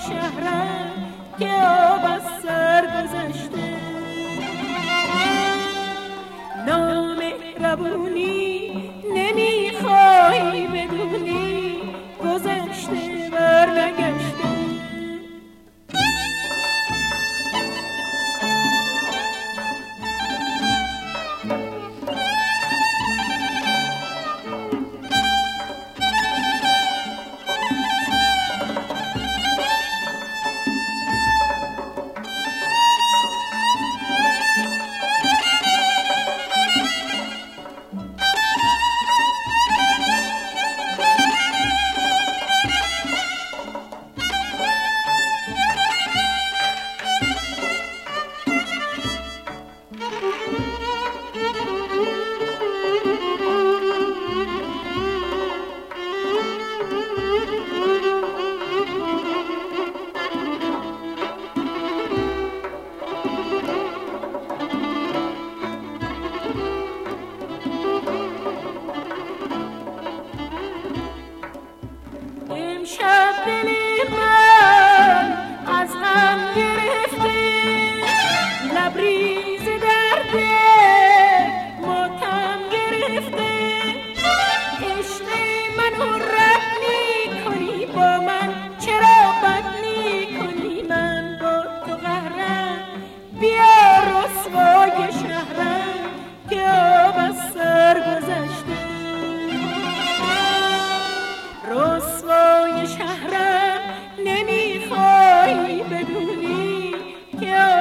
شهرم که آب از سر گذشته. نامهربونی نمیخوای بدونی گذشته برنگشته. امشب دل من از غم گرفته، لبریز درد ماتم گرفته. عشق منو رد می‌کنی با من، چرا بد می‌کنی؟ من با تو قهرم، بیا رسوای شهرم که آب از سر گذشته. رسوای شهرم نمیخوای بدونی که